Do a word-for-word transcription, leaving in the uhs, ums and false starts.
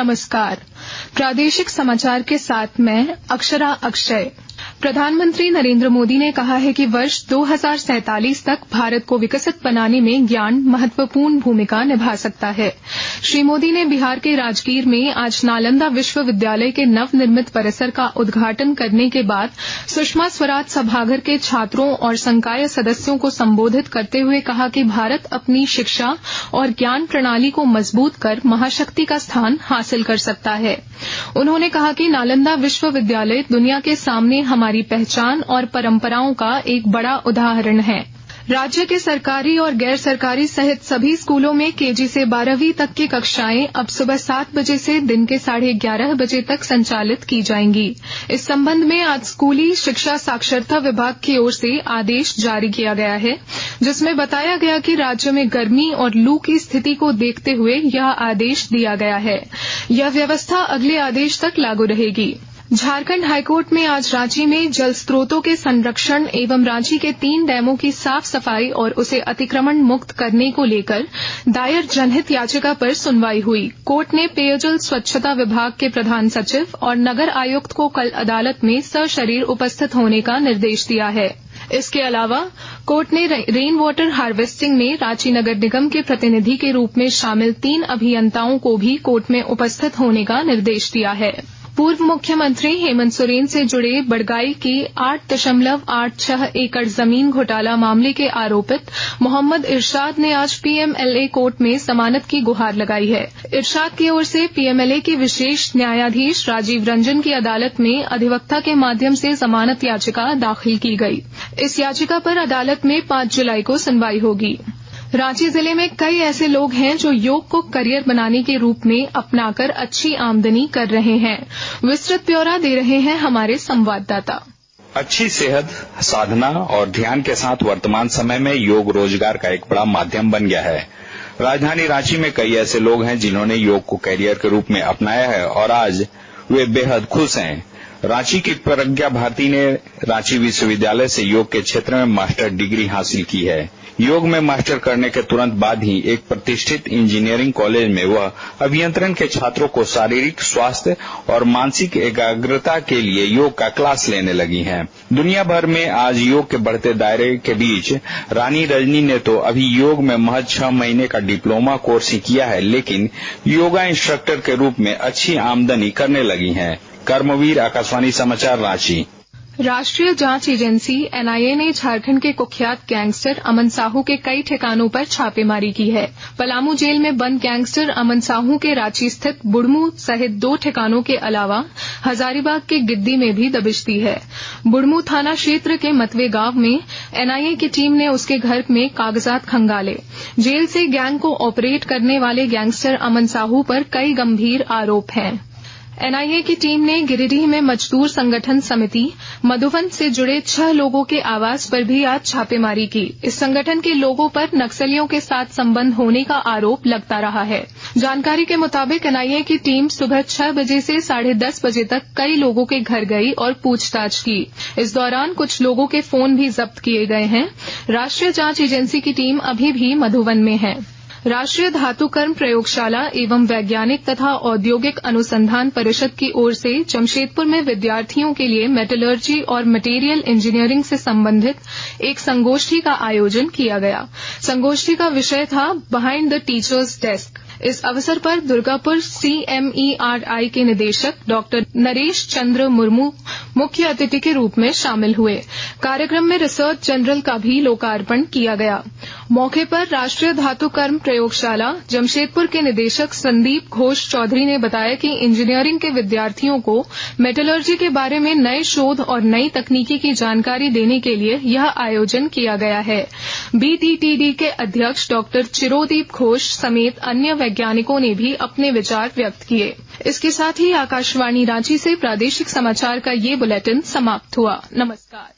नमस्कार। प्रादेशिक समाचार के साथ मैं अक्षरा अक्षय। प्रधानमंत्री नरेंद्र मोदी ने कहा है कि वर्ष दो हज़ार सैंतालीस तक भारत को विकसित बनाने में ज्ञान महत्वपूर्ण भूमिका निभा सकता है। श्री मोदी ने बिहार के राजगीर में आज नालंदा विश्वविद्यालय के नवनिर्मित परिसर का उद्घाटन करने के बाद सुषमा स्वराज सभागार के छात्रों और संकाय सदस्यों को संबोधित करते हुए कहा कि भारत अपनी शिक्षा और ज्ञान प्रणाली को मजबूत कर महाशक्ति का स्थान हासिल कर सकता है। उन्होंने कहा कि नालंदा विश्वविद्यालय दुनिया के सामने हमारी पहचान और परंपराओं का एक बड़ा उदाहरण है। राज्य के सरकारी और गैर सरकारी सहित सभी स्कूलों में केजी से बारहवीं तक की कक्षाएं अब सुबह सात बजे से दिन के साढ़े ग्यारह बजे तक संचालित की जाएंगी। इस संबंध में आज स्कूली शिक्षा साक्षरता विभाग की ओर से आदेश जारी किया गया है, जिसमें बताया गया कि राज्य में गर्मी और लू की स्थिति को देखते हुए यह आदेश दिया गया है। यह व्यवस्था अगले आदेश तक लागू रहेगी। झारखंड हाईकोर्ट में आज रांची में जल स्रोतों के संरक्षण एवं रांची के तीन डैमों की साफ सफाई और उसे अतिक्रमण मुक्त करने को लेकर दायर जनहित याचिका पर सुनवाई हुई। कोर्ट ने पेयजल स्वच्छता विभाग के प्रधान सचिव और नगर आयुक्त को कल अदालत में सशरीर उपस्थित होने का निर्देश दिया है। इसके अलावा कोर्ट ने रेन वाटर हार्वेस्टिंग में रांची नगर निगम के प्रतिनिधि के रूप में शामिल तीन अभियंताओं को भी कोर्ट में उपस्थित होने का निर्देश दिया है। पूर्व मुख्यमंत्री हेमंत सोरेन से जुड़े बड़गाई की आठ दशमलव आठ छह एकड़ जमीन घोटाला मामले के आरोपित मोहम्मद इरशाद ने आज पीएमएलए कोर्ट में जमानत की गुहार लगाई है। इरशाद की ओर से पीएमएलए के विशेष न्यायाधीश राजीव रंजन की अदालत में अधिवक्ता के माध्यम से जमानत याचिका दाखिल की गई। इस याचिका पर अदालत में पांच जुलाई को सुनवाई होगी। रांची जिले में कई ऐसे लोग हैं जो योग को करियर बनाने के रूप में अपनाकर अच्छी आमदनी कर रहे हैं। विस्तृत ब्यौरा दे रहे हैं हमारे संवाददाता। अच्छी सेहत, साधना और ध्यान के साथ वर्तमान समय में योग रोजगार का एक बड़ा माध्यम बन गया है। राजधानी रांची में कई ऐसे लोग हैं जिन्होंने योग को करियर के रूप में अपनाया है और आज वे बेहद खुश हैं। रांची की प्रज्ञा भारती ने रांची विश्वविद्यालय से योग के क्षेत्र में मास्टर डिग्री हासिल की है। योग में मास्टर करने के तुरंत बाद ही एक प्रतिष्ठित इंजीनियरिंग कॉलेज में वह अभियंत्रण के छात्रों को शारीरिक स्वास्थ्य और मानसिक एकाग्रता के लिए योग का क्लास लेने लगी हैं। दुनिया भर में आज योग के बढ़ते दायरे के बीच रानी रजनी ने तो अभी योग में महज छह महीने का डिप्लोमा कोर्स ही किया है, लेकिन योगा इंस्ट्रक्टर के रूप में अच्छी आमदनी करने लगी हैं। कर्मवीर, आकाशवाणी समाचार, रांची। राष्ट्रीय जांच एजेंसी एनआईए ने झारखंड के कुख्यात गैंगस्टर अमन साहू के कई ठिकानों पर छापेमारी की है। पलामू जेल में बंद गैंगस्टर अमन साहू के रांची स्थित बुढ़मू सहित दो ठिकानों के अलावा हजारीबाग के गिद्दी में भी दबिश दी है। बुढ़मू थाना क्षेत्र के मतवे गांव में एनआईए की टीम ने उसके घर में कागजात खंगाले। जेल से गैंग को ऑपरेट करने वाले गैंगस्टर अमन साहू पर कई गंभीर आरोप हैं। एनआईए की टीम ने गिरिडीह में मजदूर संगठन समिति मधुबन से जुड़े छह लोगों के आवास पर भी आज छापेमारी की। इस संगठन के लोगों पर नक्सलियों के साथ संबंध होने का आरोप लगता रहा है। जानकारी के मुताबिक एनआईए की टीम सुबह छह बजे से साढ़े दस बजे तक कई लोगों के घर गई और पूछताछ की। इस दौरान कुछ लोगों के फोन भी जब्त किए गए हैं। राष्ट्रीय जांच एजेंसी की टीम अभी भी मधुबन में है। राष्ट्रीय धातुकर्म प्रयोगशाला एवं वैज्ञानिक तथा औद्योगिक अनुसंधान परिषद की ओर से जमशेदपुर में विद्यार्थियों के लिए मेटलर्जी और मटेरियल इंजीनियरिंग से संबंधित एक संगोष्ठी का आयोजन किया गया। संगोष्ठी का विषय था बिहाइंड द टीचर्स डेस्क। इस अवसर पर दुर्गापुर सीएमईआरआई के निदेशक डॉक्टर नरेश चंद्र मुर्मू मुख्य अतिथि के रूप में शामिल हुए। कार्यक्रम में रिसर्च जनरल का भी लोकार्पण किया गया। मौके पर राष्ट्रीय धातुकर्म प्रयोगशाला जमशेदपुर के निदेशक संदीप घोष चौधरी ने बताया कि इंजीनियरिंग के विद्यार्थियों को मेटलर्जी के बारे में नए शोध और नई तकनीकी की जानकारी देने के लिए यह आयोजन किया गया है। बीटीटीडी के अध्यक्ष डॉक्टर चिरोदीप घोष समेत अन्य वैज्ञानिकों ने भी अपने विचार व्यक्त किए। इसके साथ ही आकाशवाणी रांची से प्रादेशिक समाचार का ये बुलेटिन समाप्त हुआ। नमस्कार।